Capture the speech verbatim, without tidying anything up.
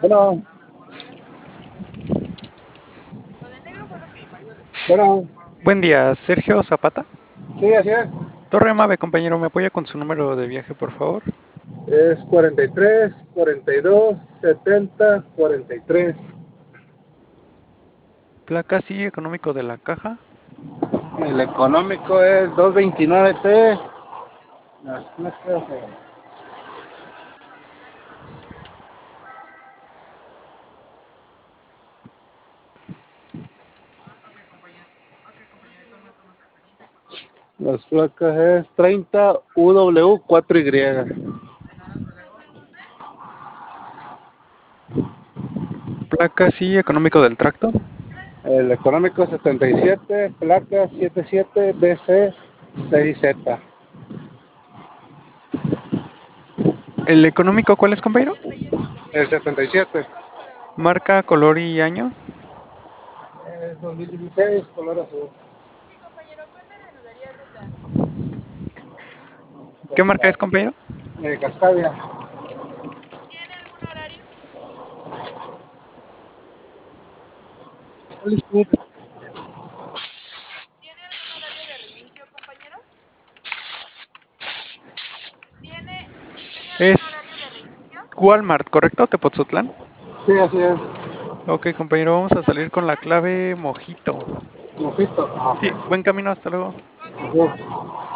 Bueno, bueno, Buen día, Sergio Zapata. sí, así es. Torre Mave, compañero, ¿me apoya con su número de viaje, por favor? Es cuarenta y tres, cuarenta y dos, setenta, cuarenta y tres. Placa sí, económico de la caja. El económico es doscientos veintinueve T. Las placas, eh, las placas es treinta U W cuatro Y. Placa sí, económico del tracto. El económico setenta y siete, placa setenta y siete B C seis Z. ¿El económico cuál es, compañero? El setenta y siete Marca, color y año. es dos mil dieciséis, color azul. ¿Qué marca es, compañero? Eh, Cascadia. Es Walmart, ¿correcto? Tepoztlán. Sí, así es. Ok, compañero, vamos a salir con la clave mojito. Mojito. Ah, Sí, ok. buen camino, hasta luego. Así es.